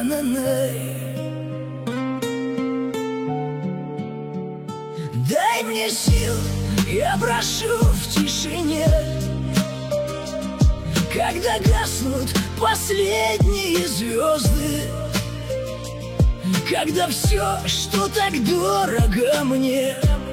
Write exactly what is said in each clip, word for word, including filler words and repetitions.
на-на-на. Дай мне сил, я прошу в тишине, когда гаснут последние звезды, когда все, что так дорого мне,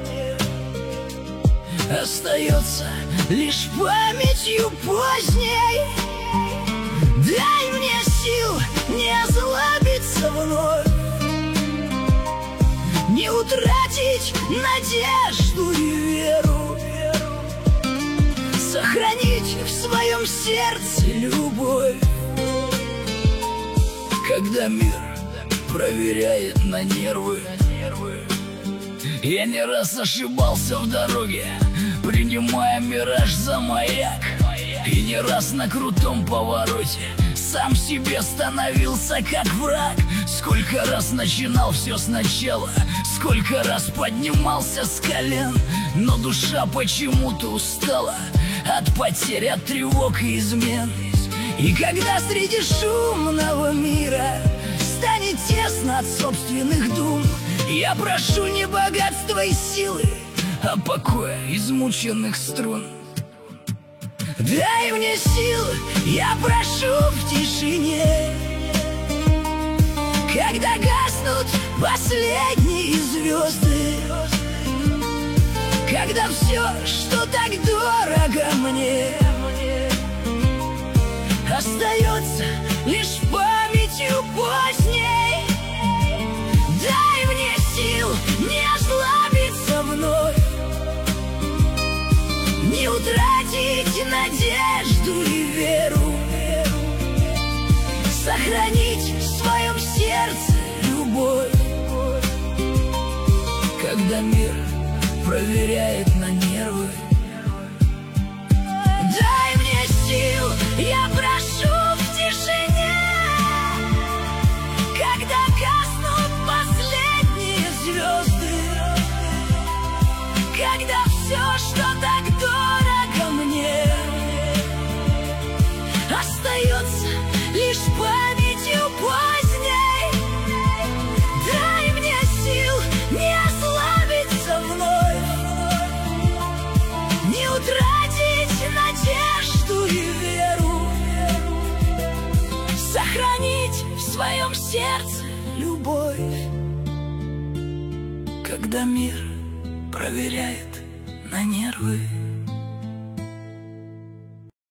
остается лишь памятью поздней. Дай мне сил не озлобиться вновь, не утратить надежду и веру, сохранить в своем сердце любовь, когда мир проверяет на нервы. Я не раз ошибался в дороге, принимая мираж за маяк, и не раз на крутом повороте сам себе становился как враг. Сколько раз начинал все сначала, сколько раз поднимался с колен, но душа почему-то устала от потерь, от тревог и измен. И когда среди шумного мира станет тесно от собственных дум, я прошу не богатства и силы, а покоя измученных струн. Дай мне сил, я прошу в тишине, когда гаснут последние звезды, когда все, что так дорого мне, остается лишь памятью поздней. Дай мне сил не озлобиться вновь, не утратить надежду и веру, сохранить в своем сердце любовь, когда мир проверяет на нервы. Дай мне сил, я прошу в тишине, когда гаснут последние звезды, когда все, что так дорого мне, остается лишь памятью поздней. Дай мне сил не ослабиться вновь, не утратить надежду и веру, сохранить в своем сердце любовь, когда мир проверяет на нервы.